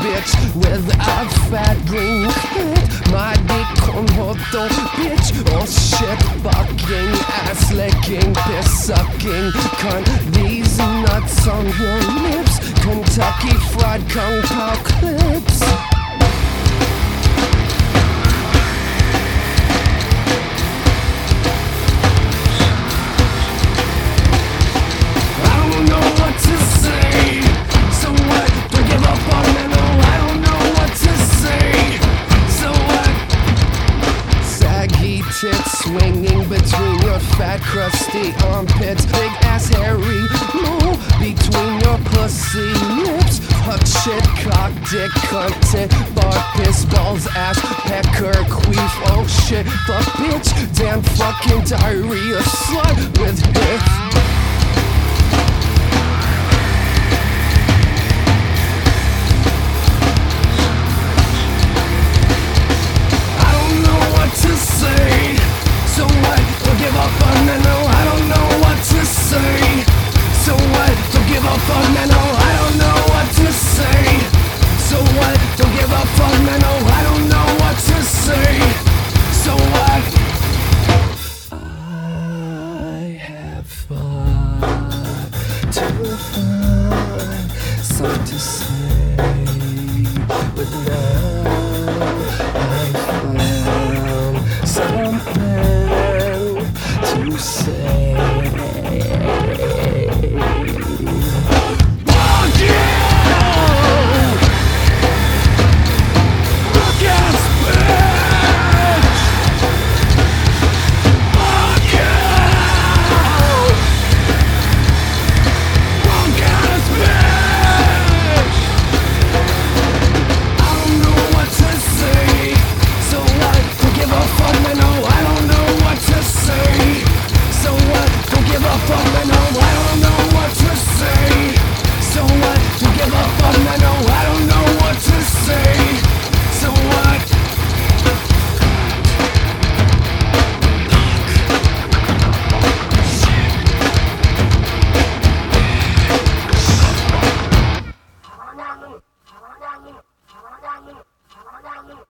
bitch with a fat green clit. My dick on hoto, bitch. Oh shit, fucking ass licking, piss sucking cunt. These nuts on your lips, Kentucky Fried Kung Pao clips. Swinging between your fat crusty armpits, big ass hairy mole between your pussy lips. Fuck shit, cock, dick, cunt, bar, piss, balls, ass, pecker, queef, oh shit, fuck bitch, damn fucking diarrhea slut with hits. So what? Don't give a fuck, man, no, I don't know what to say. So what? Don't give a fuck, man, no, I don't know what to say. So what? Don't give a fuck, man, no, I don't know what to say.